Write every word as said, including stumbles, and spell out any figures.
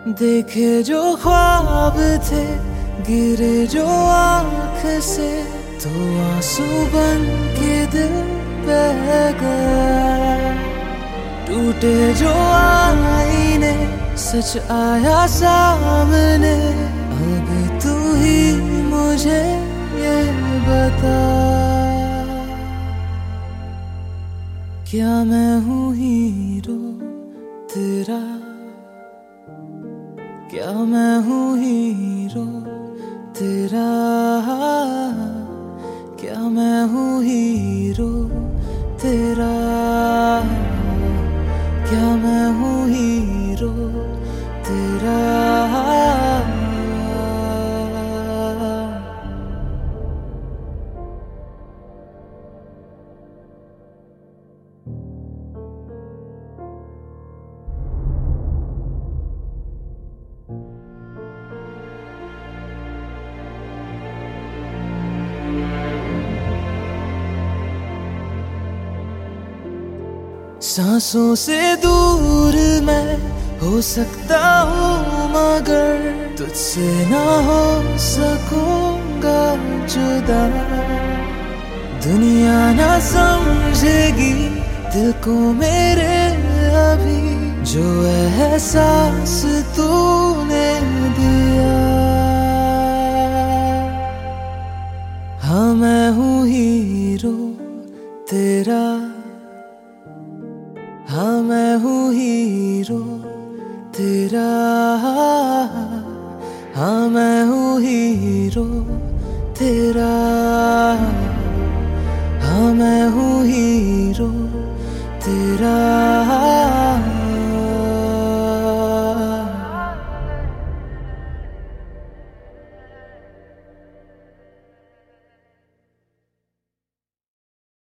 देखे जो ख्वाब थे गिरे जो आँख से, तो आंसू बन के दिल बह गया। टूटे जो आईने सच आया सामने, अब तू ही मुझे ये बता, क्या मैं हूँ हीरो तेरा, क्या मैं हूँ हीरो तेरा, क्या मैं हूँ हीरो तेरा, क्या मैं हूँ हीरो तेरा। सांसों से दूर मैं हो सकता हूँ, मगर तुझसे ना हो सकूंगा जुदा। दुनिया ना समझेगी दिल को मेरे अभी, जो एहसास तूने दिया। हाँ मैं हूँ हीरो तेरा, हाँ मैं हूँ हीरो तेरा, हाँ मैं हूँ हीरो तेरा।